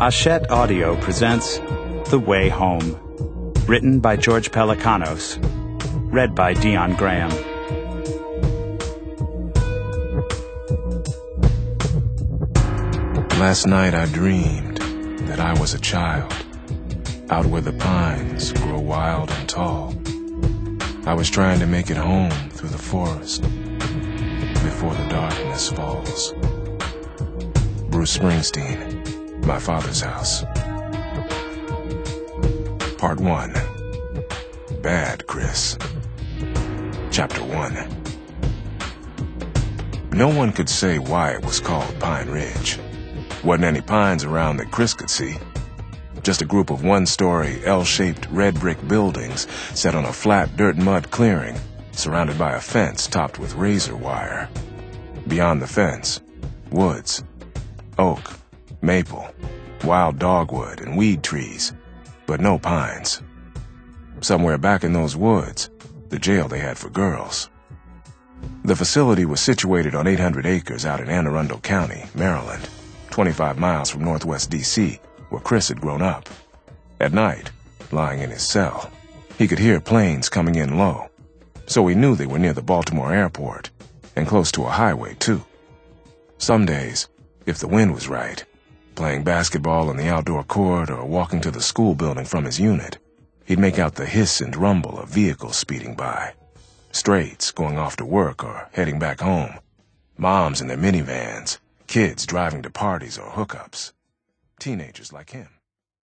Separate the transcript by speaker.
Speaker 1: Hachette Audio presents The Way Home, written by George Pelicanos, read by Dion Graham.
Speaker 2: Last night I dreamed that I was a child, out where the pines grow wild and tall. I was trying to make it home through the forest before the darkness falls. Bruce Springsteen, My Father's House. Part 1. Bad Chris. Chapter 1. No one could say why it was called Pine Ridge. Wasn't any pines around that Chris could see. Just a group of one-story, L-shaped red brick buildings set on a flat dirt-mud clearing, surrounded by a fence topped with razor wire. Beyond the fence, woods, oak, maple, wild dogwood, and weed trees, but no pines. Somewhere back in those woods, the jail they had for girls. The facility was situated on 800 acres out in Anne Arundel County, Maryland, 25 miles from Northwest D.C., where Chris had grown up. At night, lying in his cell, he could hear planes coming in low, so he knew they were near the Baltimore airport, and close to a highway, too. Some days, if the wind was right, playing basketball on the outdoor court or walking to the school building from his unit, he'd make out the hiss and rumble of vehicles speeding by. Straights going off to work or heading back home. Moms in their minivans, kids driving to parties or hookups. Teenagers like him.